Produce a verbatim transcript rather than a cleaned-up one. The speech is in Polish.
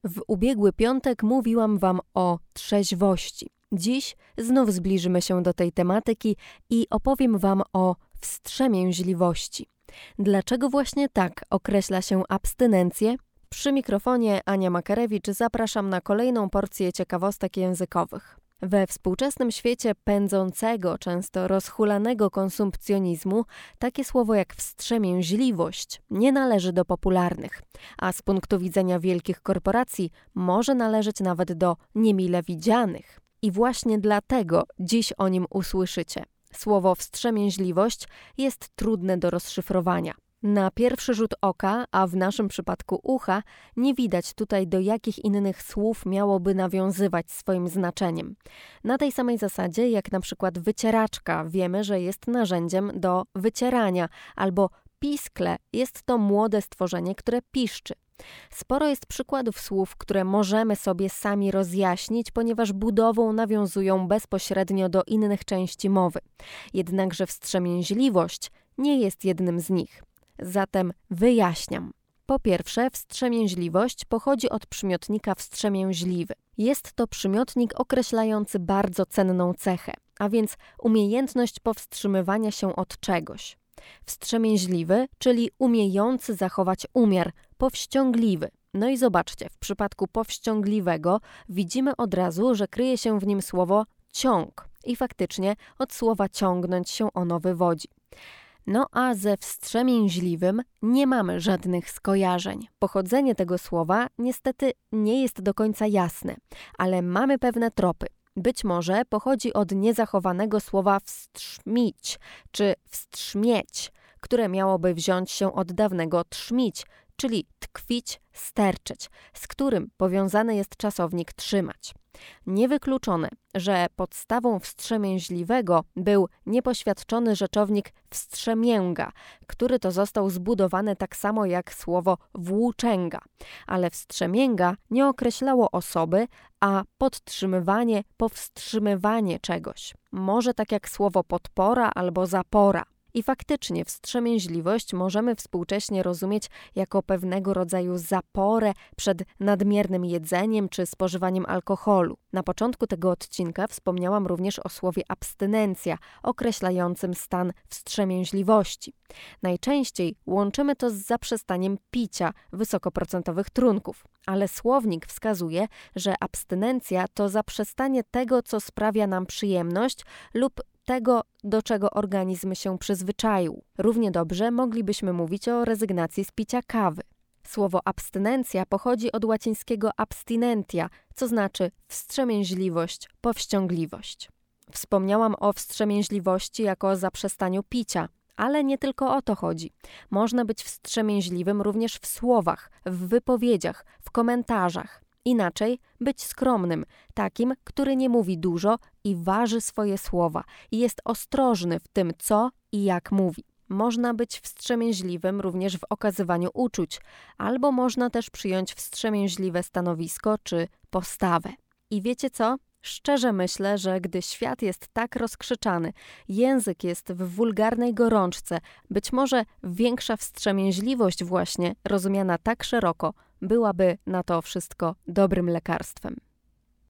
W ubiegły piątek mówiłam Wam o trzeźwości. Dziś znów zbliżymy się do tej tematyki i opowiem Wam o wstrzemięźliwości. Dlaczego właśnie tak określa się abstynencję? Przy mikrofonie Ania Makarewicz zapraszam na kolejną porcję ciekawostek językowych. We współczesnym świecie pędzącego, często rozhulanego konsumpcjonizmu takie słowo jak wstrzemięźliwość nie należy do popularnych, a z punktu widzenia wielkich korporacji może należeć nawet do niemile widzianych. I właśnie dlatego dziś o nim usłyszycie. Słowo wstrzemięźliwość jest trudne do rozszyfrowania. Na pierwszy rzut oka, a w naszym przypadku ucha, nie widać tutaj, do jakich innych słów miałoby nawiązywać swoim znaczeniem. Na tej samej zasadzie jak na przykład wycieraczka wiemy, że jest narzędziem do wycierania, albo piskle jest to młode stworzenie, które piszczy. Sporo jest przykładów słów, które możemy sobie sami rozjaśnić, ponieważ budową nawiązują bezpośrednio do innych części mowy. Jednakże wstrzemięźliwość nie jest jednym z nich. Zatem wyjaśniam. Po pierwsze, wstrzemięźliwość pochodzi od przymiotnika wstrzemięźliwy. Jest to przymiotnik określający bardzo cenną cechę, a więc umiejętność powstrzymywania się od czegoś. Wstrzemięźliwy, czyli umiejący zachować umiar, powściągliwy. No i zobaczcie, w przypadku powściągliwego widzimy od razu, że kryje się w nim słowo ciąg i faktycznie od słowa ciągnąć się ono wywodzi. No a ze wstrzemięźliwym nie mamy żadnych skojarzeń. Pochodzenie tego słowa niestety nie jest do końca jasne, ale mamy pewne tropy. Być może pochodzi od niezachowanego słowa wstrzmić czy wstrzmieć, które miałoby wziąć się od dawnego trzmić, czyli tkwić, sterczeć, z którym powiązany jest czasownik trzymać. Niewykluczone, że podstawą wstrzemięźliwego był niepoświadczony rzeczownik wstrzemięga, który to został zbudowany tak samo jak słowo włóczęga, ale wstrzemięga nie określało osoby, a podtrzymywanie, powstrzymywanie czegoś. Może tak jak słowo podpora albo zapora. I faktycznie wstrzemięźliwość możemy współcześnie rozumieć jako pewnego rodzaju zaporę przed nadmiernym jedzeniem czy spożywaniem alkoholu. Na początku tego odcinka wspomniałam również o słowie abstynencja, określającym stan wstrzemięźliwości. Najczęściej łączymy to z zaprzestaniem picia wysokoprocentowych trunków, ale słownik wskazuje, że abstynencja to zaprzestanie tego, co sprawia nam przyjemność lub tego, do czego organizm się przyzwyczaił. Równie dobrze moglibyśmy mówić o rezygnacji z picia kawy. Słowo abstynencja pochodzi od łacińskiego abstinentia, co znaczy wstrzemięźliwość, powściągliwość. Wspomniałam o wstrzemięźliwości jako o zaprzestaniu picia, ale nie tylko o to chodzi. Można być wstrzemięźliwym również w słowach, w wypowiedziach, w komentarzach. Inaczej być skromnym, takim, który nie mówi dużo i waży swoje słowa i jest ostrożny w tym, co i jak mówi. Można być wstrzemięźliwym również w okazywaniu uczuć, albo można też przyjąć wstrzemięźliwe stanowisko czy postawę. I wiecie co? Szczerze myślę, że gdy świat jest tak rozkrzyczany, język jest w wulgarnej gorączce, być może większa wstrzemięźliwość właśnie, rozumiana tak szeroko, byłaby na to wszystko dobrym lekarstwem.